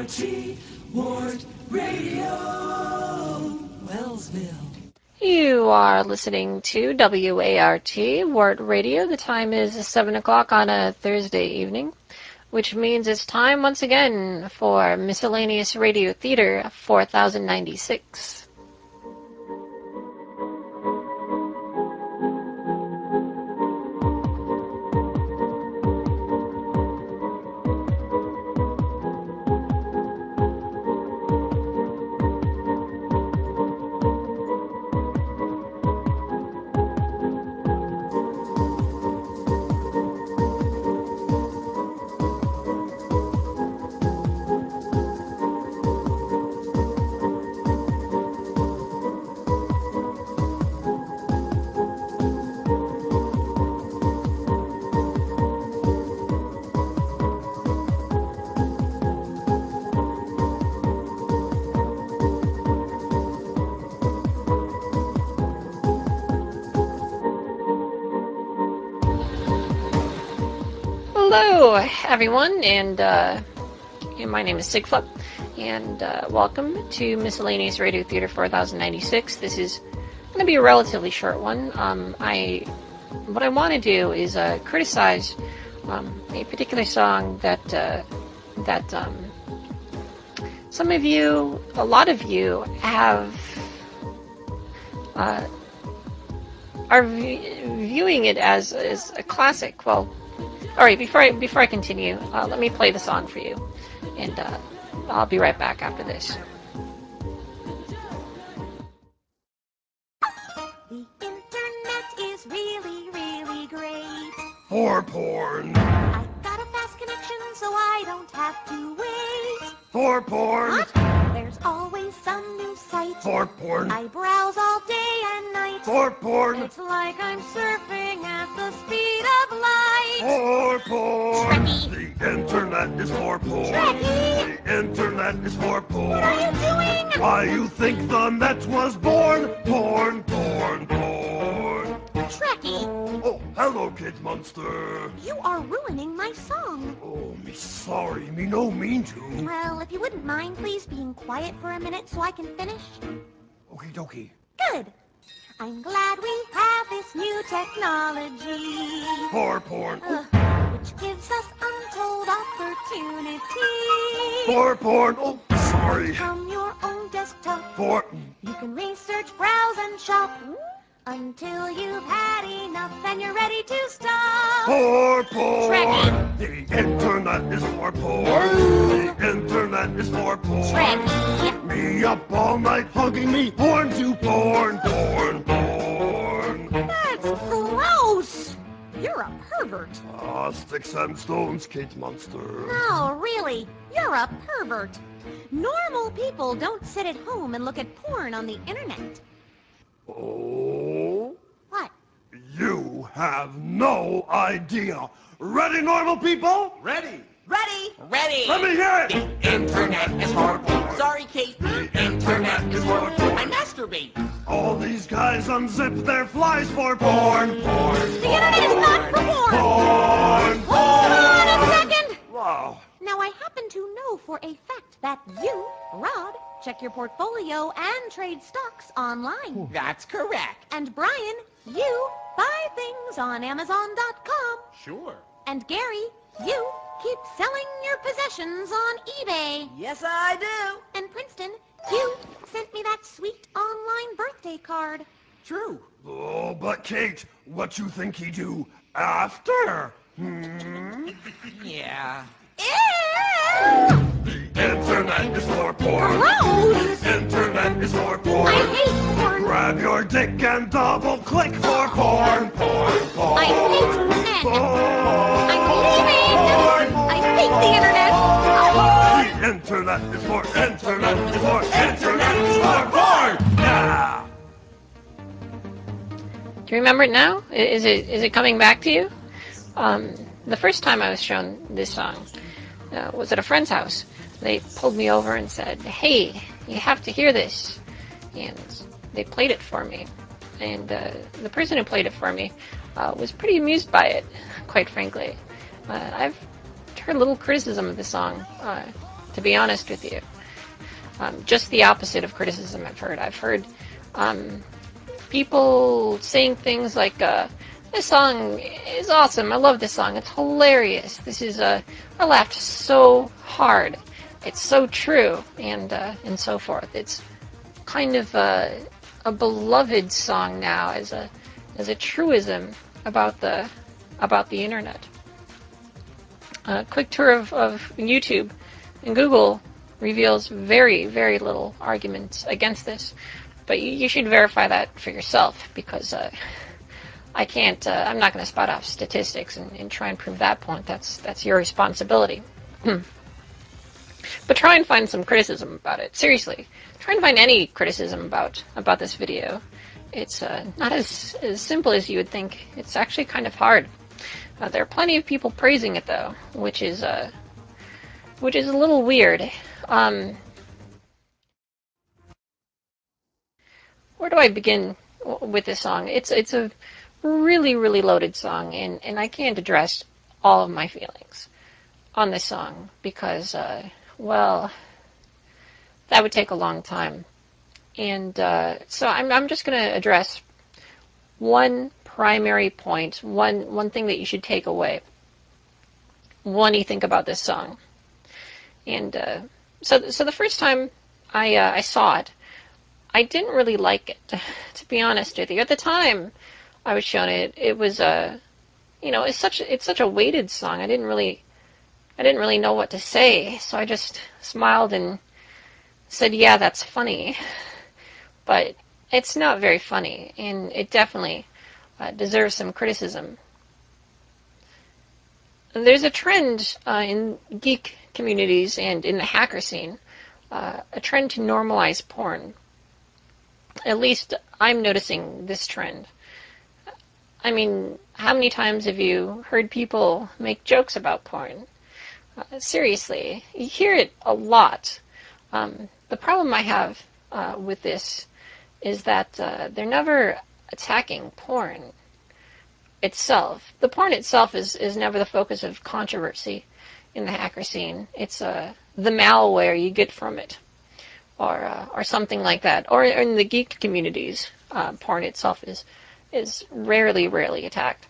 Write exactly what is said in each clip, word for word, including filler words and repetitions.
T, Wart Radio, Wellsville. You are listening to W A R T, Wart Radio. The time is seven o'clock on a Thursday evening, which means it's time once again for Miscellaneous Radio Theater four thousand ninety-six. Hello, everyone, and uh, my name is Sigflip, and uh, welcome to Miscellaneous Radio Theater four thousand ninety-six. This is going to be a relatively short one. Um, I, what I want to do is uh, criticize um, a particular song that uh, that um, some of you, a lot of you, have uh, are v- viewing it as as a classic. Well, all right. Before I before I continue, uh, let me play the song for you, and uh, I'll be right back after this. The internet is really, really great. For porn. I got a fast connection so I don't have to wait. For porn. What? There's always some new site. For porn. I browse all day and night. For porn. It's like I'm surfing at the speed of light. For porn. Trekkie. The internet is for porn. Trekkie. The internet is for porn. What are you doing? Why you think the net was born? Porn, porn, porn. Trekkie. Oh, hello, Kid Monster. You are ruining my song. Oh, me sorry, me no mean to. Well, if you wouldn't mind please being quiet for a minute so I can finish. Okie dokie. Good. I'm glad we have this new technology. For porn. Uh, which gives us untold opportunity. For porn. Oh, sorry. From your own desktop, For... you can research, browse, and shop until you've had enough and you're ready to stop. For porn. Trekkie. The internet is for porn. The internet is for porn. Trekkie. Me up all night hugging me porn to porn, porn, porn. That's gross. You're a pervert. Ah, sticks and stones, Kate Monster. No, really, you're a pervert. Normal people don't sit at home and look at porn on the internet. Oh? What? You have no idea. Ready, normal people? Ready! Ready? Ready! Let me hear it! The internet is for porn. Sorry, Kate. The internet is for porn. I masturbate. All these guys unzip their flies for porn, porn. The internet is not for porn. Porn! Hold on a second. Wow. Now, I happen to know for a fact that you, Rod, check your portfolio and trade stocks online. That's correct. And Brian, you buy things on Amazon dot com. Sure. And Gary, you keep selling your possessions on eBay. Yes, I do. And Princeton, you sent me that sweet online birthday card. True. Oh, but Kate, what you think he do after? Hmm? Yeah. Ew! The internet is for porn. Gross! The internet is for porn. I hate porn. Grab your dick and double click for porn, porn, porn. I hate men. Porn. I'm leaving. I hate the internet. The internet is for internet is for internet is for porn. Yeah. Do you remember it now? I- Is it is it coming back to you? Um, the first time I was shown this song uh, was at a friend's house. They pulled me over and said, "Hey, you have to hear this," and they played it for me. And uh, the person who played it for me uh, was pretty amused by it, quite frankly. Uh, I've heard little criticism of the song uh, to be honest with you. Um, just the opposite of criticism I've heard. I've heard um, people saying things like, uh, this song is awesome, I love this song, it's hilarious, this is, uh, I laughed so hard, it's so true, and, uh, and so forth. It's kind of a, a beloved song now as a, as a truism about the, about the internet. A quick tour of, of YouTube and Google reveals very, very little arguments against this, but you, you should verify that for yourself, because uh, I can't, uh, I'm not going to spout off statistics and, and try and prove that point. That's, that's your responsibility. But try and find some criticism about it. Seriously, try and find any criticism about, about this video. It's uh, not as, as simple as you would think. It's actually kind of hard. Uh, there are plenty of people praising it, though, which is, uh, which is a little weird. Um, where do I begin with this song? It's it's a really, really loaded song, and, and I can't address all of my feelings on this song because, uh, well, that would take a long time. And uh, so I'm, I'm just going to address one primary point, one, one thing that you should take away when you think about this song. And uh, so, so the first time I, uh, I saw it, I didn't really like it, to be honest with you. At the time I was shown it, it was a, uh, you know, it's such it's such a weighted song. I didn't really, I didn't really know what to say, so I just smiled and said, "Yeah, that's funny," but it's not very funny, and it definitely uh, deserves some criticism. There's a trend uh, in geek communities and in the hacker scene, uh, a trend to normalize porn. At least I'm noticing this trend. I mean, how many times have you heard people make jokes about porn? Uh, seriously, you hear it a lot. Um, the problem I have uh, with this is that uh, they're never attacking porn itself. The porn itself is, is never the focus of controversy in the hacker scene. It's uh, the malware you get from it, or uh, or something like that. Or in the geek communities, uh, porn itself is is rarely, rarely attacked.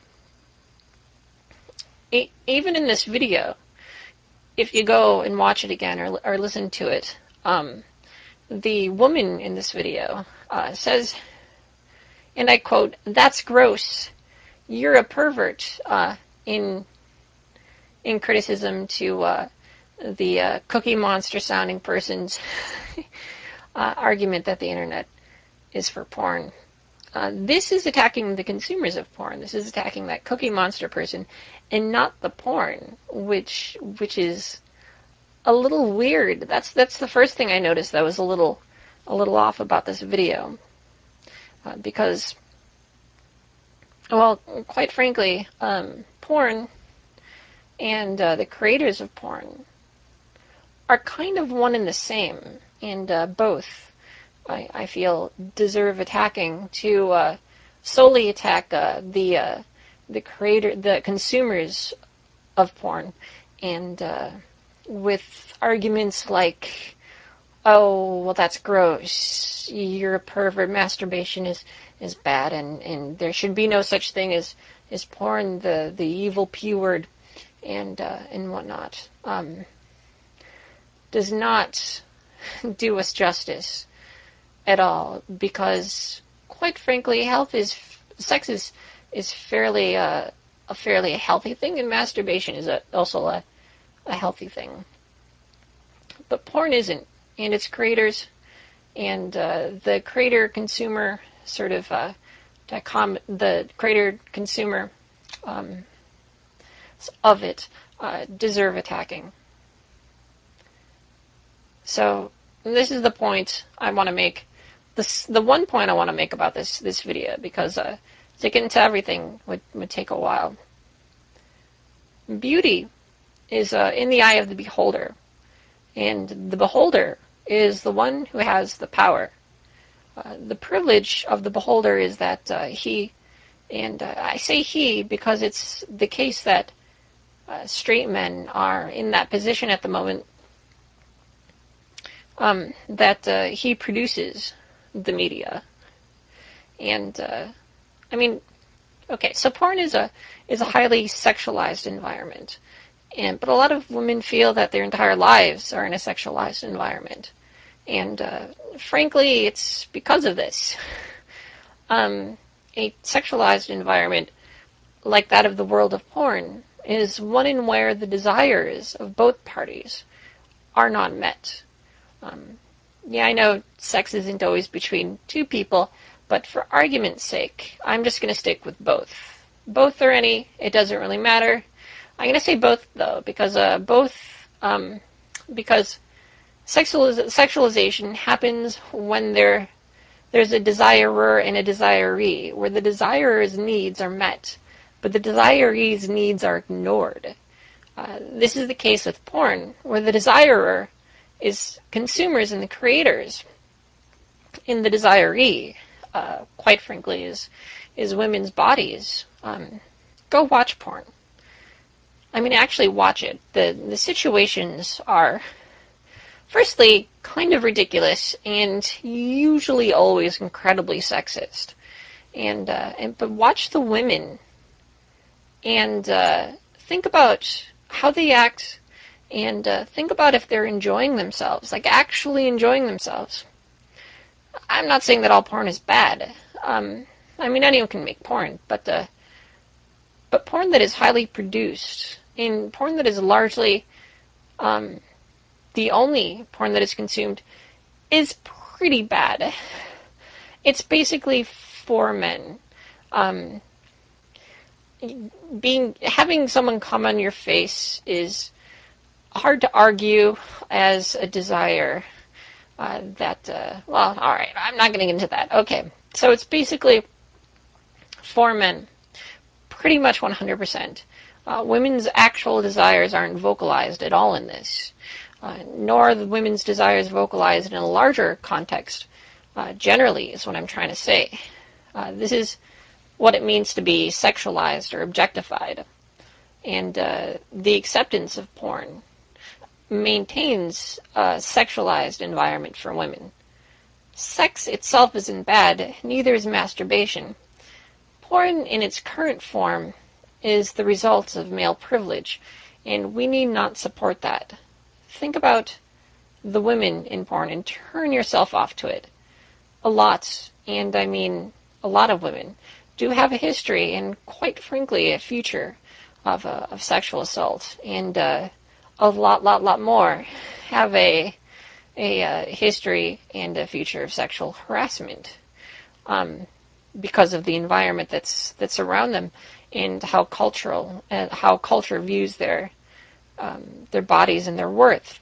E- even in this video, if you go and watch it again or, or listen to it, um, the woman in this video uh, says, and I quote, "That's gross. You're a pervert," uh, in in criticism to uh, the uh, Cookie Monster sounding person's uh, argument that the internet is for porn. Uh, this is attacking the consumers of porn. This is attacking that Cookie Monster person, and not the porn, which which is a little weird. That's that's the first thing I noticed that was a little a little off about this video, uh, because, well, quite frankly, um, porn and uh, the creators of porn are kind of one and the same, and uh, both, I, I feel, deserve attacking. To uh, solely attack uh, the uh, the creator, the consumers of porn, and uh, with arguments like, "Oh, well, that's gross. You're a pervert. Masturbation is, is bad, and, and there should be no such thing as, as porn, the, the evil P word," and uh, and whatnot, um, does not do us justice at all. Because, quite frankly, health is sex is is fairly uh, a fairly healthy thing, and masturbation is a, also a, a healthy thing. But porn isn't, and its creators and uh, the creator-consumer sort of uh, dicom- the creator-consumer um, of it uh, deserve attacking. So this is the point I want to make. This the one point I want to make about this this video, because uh, to get into everything would, would take a while. Beauty is uh, in the eye of the beholder, and the beholder is the one who has the power. Uh, the privilege of the beholder is that uh, he, and uh, I say he because it's the case that uh, straight men are in that position at the moment, um, that uh, he produces the media. And uh, I mean, okay, so porn is a is a highly sexualized environment, and but a lot of women feel that their entire lives are in a sexualized environment, and uh, frankly, it's because of this. Um, a sexualized environment like that of the world of porn is one in where the desires of both parties are not met. Um, yeah, I know sex isn't always between two people, but for argument's sake, I'm just going to stick with both. Both or any, it doesn't really matter. I'm going to say both, though, because uh, both, um, because sexualiz- sexualization happens when there there's a desirer and a desiree, where the desirer's needs are met, but the desiree's needs are ignored. Uh, this is the case with porn, where the desirer is consumers and the creators, and the desiree, uh, quite frankly, is is women's bodies. Um, go watch porn. I mean, actually watch it. The the situations are, firstly, kind of ridiculous and usually always incredibly sexist. And uh, and but watch the women and uh, think about how they act, and uh, think about if they're enjoying themselves, like actually enjoying themselves. I'm not saying that all porn is bad. Um, I mean, anyone can make porn, but uh, but porn that is highly produced, and porn that is largely um, the only porn that is consumed, is pretty bad. It's basically for men. Um, being having someone come on your face is hard to argue as a desire. Uh, that uh, well, all right, I'm not getting into that. Okay, so it's basically for men, pretty much one hundred percent. Uh, women's actual desires aren't vocalized at all in this, uh, nor are the women's desires vocalized in a larger context. Uh, generally, is what I'm trying to say. Uh, this is what it means to be sexualized or objectified. And uh, the acceptance of porn maintains a sexualized environment for women. Sex itself isn't bad, neither is masturbation. Porn in its current form is the result of male privilege, and we need not support that. Think about the women in porn and turn yourself off to it. A lot, and I mean a lot of women, do have a history and, quite frankly, a future of, uh, of sexual assault, and uh, a lot, lot, lot more have a a uh, history and a future of sexual harassment, um, because of the environment that's that's around them, and how cultural and how culture views their um, their bodies and their worth.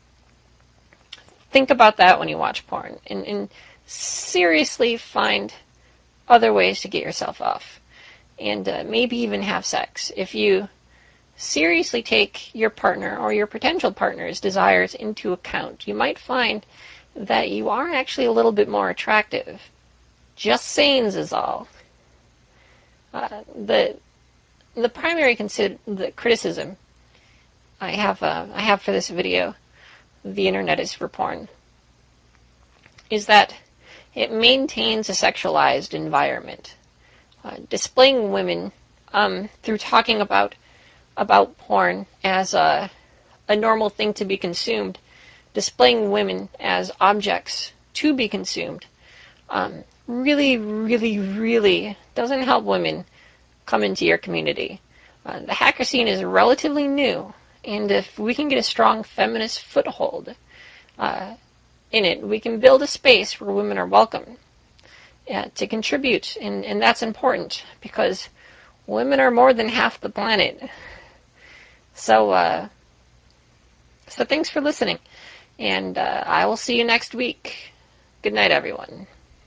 Think about that when you watch porn, and, and seriously find other ways to get yourself off, and uh, maybe even have sex. If you seriously take your partner or your potential partner's desires into account, you might find that you are actually a little bit more attractive. Just sayings is all. Uh, the the primary consider the criticism I have uh, I have for this video, the internet is for porn, is that it maintains a sexualized environment, uh, displaying women um, through talking about about porn as a a normal thing to be consumed, displaying women as objects to be consumed, um, really, really, really doesn't help women come into your community. Uh, the hacker scene is relatively new, and if we can get a strong feminist foothold uh, in it, we can build a space where women are welcome uh, to contribute, and, and that's important because women are more than half the planet. So, uh, so thanks for listening, and uh, I will see you next week. Good night, everyone.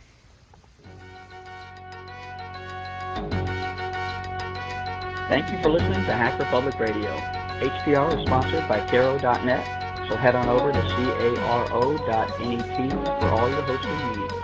Thank you for listening to Hacker Public Radio. H P R is sponsored by Caro dot net, so head on over to caro dot net for all your hosting needs.